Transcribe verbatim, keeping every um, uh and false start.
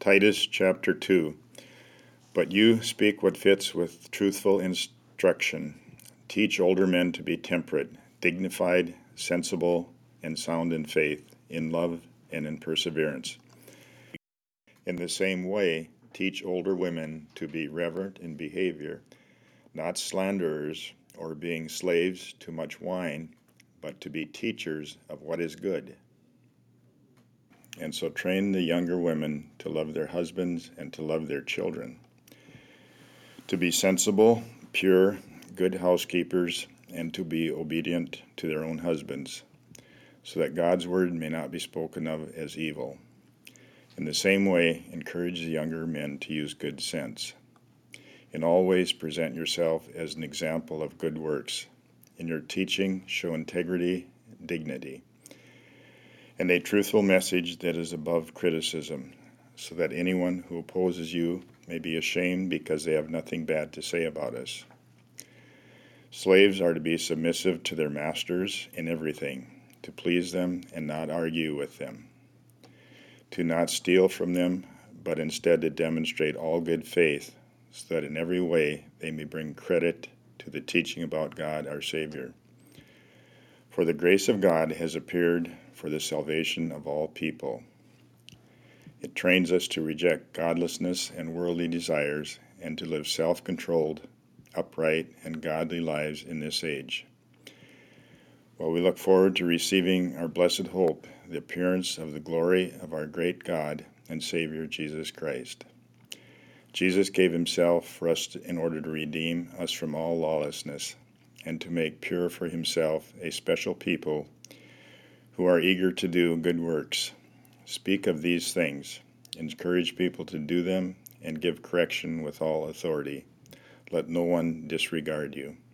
Titus chapter two. But you speak what fits with truthful instruction. Teach older men to be temperate, dignified, sensible, and sound in faith, in love, and in perseverance. In the same way, teach older women to be reverent in behavior, not slanderers or being slaves to much wine, but to be teachers of what is good. And so train the younger women to love their husbands and to love their children, to be sensible, pure, good housekeepers, and to be obedient to their own husbands, so that God's word may not be spoken of as evil. In the same way, encourage the younger men to use good sense. In all ways, present yourself as an example of good works. In your teaching, show integrity, dignity, and a truthful message that is above criticism, so that anyone who opposes you may be ashamed because they have nothing bad to say about us. Slaves are to be submissive to their masters in everything, to please them and not argue with them, to not steal from them, but instead to demonstrate all good faith, so that in every way they may bring credit to the teaching about God our Savior. For the grace of God has appeared for the salvation of all people. It trains us to reject godlessness and worldly desires and to live self-controlled, upright, and godly lives in this age, while we look forward to receiving our blessed hope, the appearance of the glory of our great God and Savior Jesus Christ. Jesus gave himself for us in order to redeem us from all lawlessness and to make pure for himself a special people who are eager to do good works. Speak of these things, encourage people to do them, and give correction with all authority. Let no one disregard you.